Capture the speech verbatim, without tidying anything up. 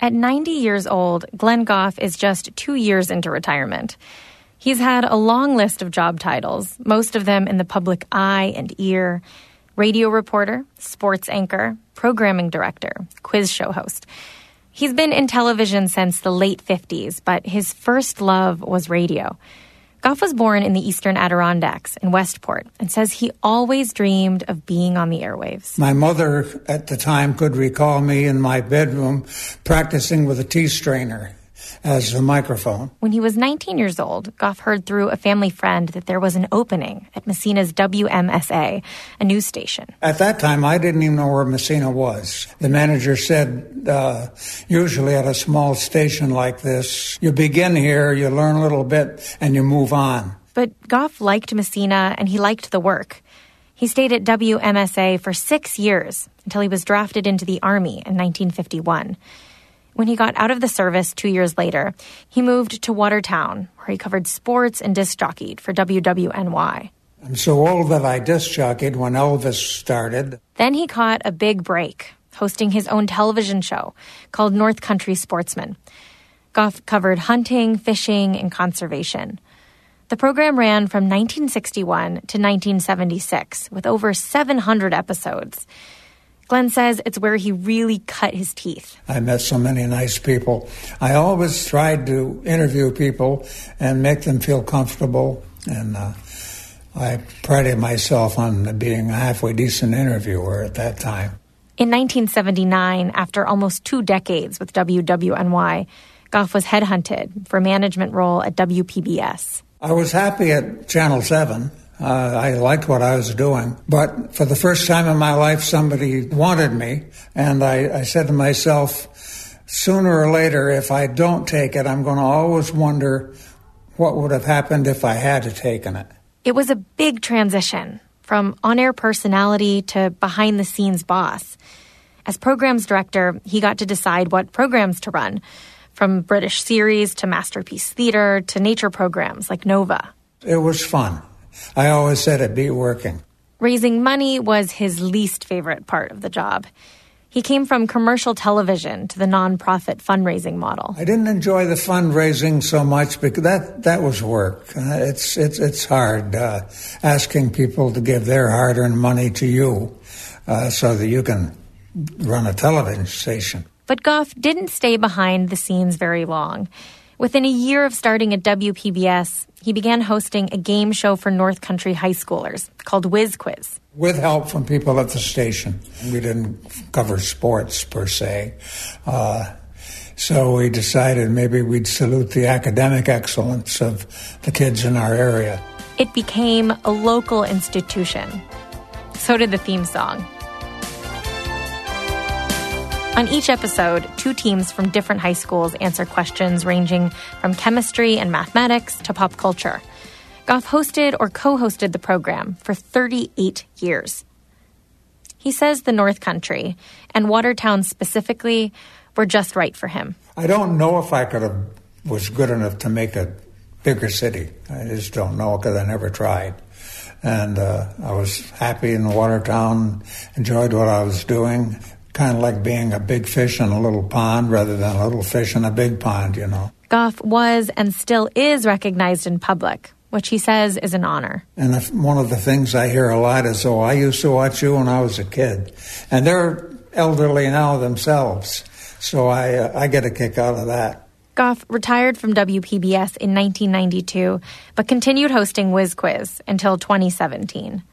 At ninety years old, Glenn Goff is just two years into retirement. He's had a long list of job titles, most of them in the public eye and ear: radio reporter, sports anchor, programming director, quiz show host. He's been in television since the late fifties, but his first love was radio. Goff was born in the eastern Adirondacks in Westport and says he always dreamed of being on the airwaves. My mother at the time could recall me in my bedroom practicing with a tea strainer as a microphone. When he was nineteen years old, Goff heard through a family friend that there was an opening at Massena's W M S A, a news station. At that time, I didn't even know where Massena was. The manager said, uh, usually at a small station like this, you begin here, you learn a little bit, and you move on. But Goff liked Massena, and he liked the work. He stayed at W M S A for six years until he was drafted into the Army in nineteen fifty-one. When he got out of the service two years later, he moved to Watertown, where he covered sports and disc jockeyed for W W N Y. I'm so old that I disc jockeyed when Elvis started. Then he caught a big break, hosting his own television show called North Country Sportsman. Goff covered hunting, fishing, and conservation. The program ran from nineteen sixty-one to nineteen seventy-six, with over seven hundred episodes. Glenn says it's where he really cut his teeth. I met so many nice people. I always tried to interview people and make them feel comfortable, and uh, I prided myself on being a halfway decent interviewer at that time. In nineteen seventy-nine, after almost two decades with W W N Y, Goff was headhunted for a management role at W P B S. I was happy at Channel seven. Uh, I liked what I was doing. But for the first time in my life, somebody wanted me. And I, I said to myself, sooner or later, if I don't take it, I'm going to always wonder what would have happened if I had taken it. It was a big transition from on-air personality to behind-the-scenes boss. As programs director, he got to decide what programs to run, from British series to Masterpiece Theatre to nature programs like Nova. It was fun. I always said it beat working. Raising money was his least favorite part of the job. He came from commercial television to the nonprofit fundraising model. I didn't enjoy the fundraising so much because that, that was work. Uh, it's it's it's hard uh, asking people to give their hard-earned money to you uh, so that you can run a television station. But Goff didn't stay behind the scenes very long. Within a year of starting at W P B S, he began hosting a game show for North Country high schoolers called Whiz Quiz. With help from people at the station. We didn't cover sports, per se. Uh, so we decided maybe we'd salute the academic excellence of the kids in our area. It became a local institution. So did the theme song. On each episode, two teams from different high schools answer questions ranging from chemistry and mathematics to pop culture. Goff hosted or co-hosted the program for thirty-eight years. He says the North Country, and Watertown specifically, were just right for him. I don't know if I could have was good enough to make a bigger city. I just don't know because I never tried. And uh, I was happy in Watertown, enjoyed what I was doing. Kind of like being a big fish in a little pond rather than a little fish in a big pond, you know. Goff was and still is recognized in public, which he says is an honor. And if, one of the things I hear a lot is, oh, I used to watch you when I was a kid. And they're elderly now themselves, so I, uh, I get a kick out of that. Goff retired from W P B S in nineteen ninety-two, but continued hosting Whiz Quiz until twenty seventeen.